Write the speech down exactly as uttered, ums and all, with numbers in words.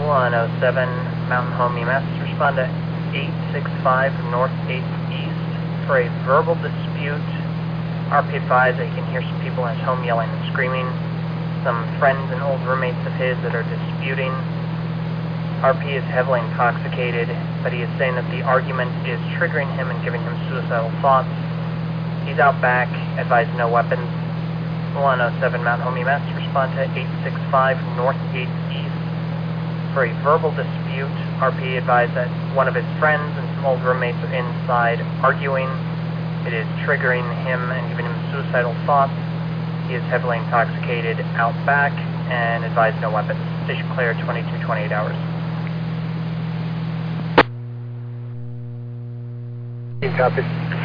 one oh seven Mountain Home E M S, respond to eight six five North eighth East for a verbal dispute. R P advised that he can hear some people in his home yelling and screaming, some friends and old roommates of his that are disputing. R P is heavily intoxicated, but he is saying that the argument is triggering him and giving him suicidal thoughts. He's out back, advised no weapons. one oh seven Mountain Home E M S, respond to eight six five North eighth East for a verbal dispute. R P advised that one of his friends and some old roommates are inside arguing. It is triggering him and giving him suicidal thoughts. He is heavily intoxicated, out back, and advised no weapons. Station clear twenty-two twenty-eight hours. Copy.